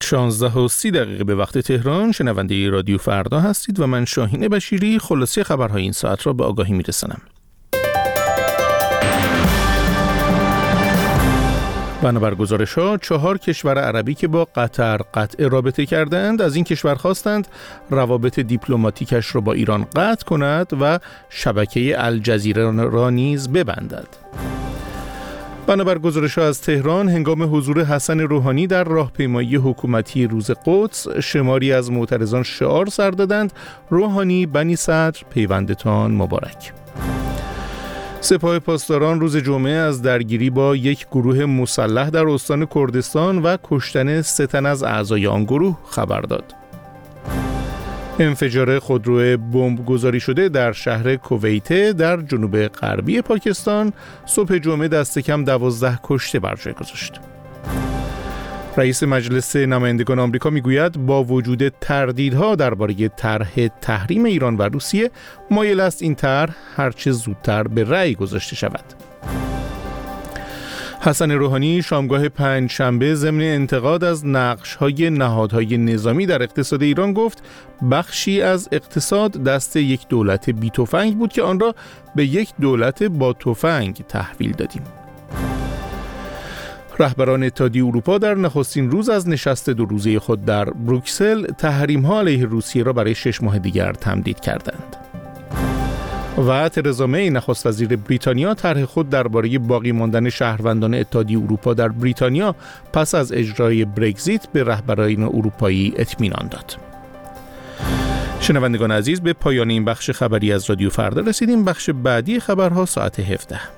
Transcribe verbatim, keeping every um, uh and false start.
شانزده و سی دقیقه به وقت تهران. شنونده رادیو فردا هستید و من شاهین بشیری خلاصه خبرهای این ساعت را به آگاهی میرسانم. بنابر گزارش‌ها چهار کشور عربی که با قطر قطع رابطه کردند از این کشور خواستند روابط دیپلماتیکش را با ایران قطع کند و شبکه الجزیره را نیز ببندد. بنابر گزارش‌ها از تهران، هنگام حضور حسن روحانی در راهپیمایی حکومتی روز قدس، شماری از معترضان شعار سر دادند: روحانی بنی صدر پیوندتان مبارک. سپاه پاسداران روز جمعه از درگیری با یک گروه مسلح در استان کردستان و کشتن سه تن از اعضای آن گروه خبر داد. انفجار خودرو بمب گذاری شده در شهر کویته در جنوب غربی پاکستان صبح جمعه دست کم دوازده کشته بر جای گذاشت. رئیس مجلس نمایندگان آمریکا میگوید با وجود تردیدها درباره طرح تحریم ایران و روسیه، مایل است این طرح هرچه زودتر به رأی گذاشته شود. حسن روحانی شامگاه پنجشنبه ضمن انتقاد از نقش‌های نهادهای نظامی در اقتصاد ایران گفت بخشی از اقتصاد دست یک دولت بی تفنگ بود که آن را به یک دولت با تفنگ تحویل دادیم. رهبران اتحادیه اروپا در نخستین روز از نشست دو روزه خود در بروکسل تحریم‌ها علیه روسیه را برای شش ماه دیگر تمدید کردند. و ترزا می نخست وزیر بریتانیا طرح خود درباره باقی ماندن شهروندان اتحادیه اروپا در بریتانیا پس از اجرای برگزیت به رهبران اروپایی اطمینان داد. شنوندگان عزیز، به پایان این بخش خبری از رادیو فردا رسیدیم. بخش بعدی خبرها ساعت هفده.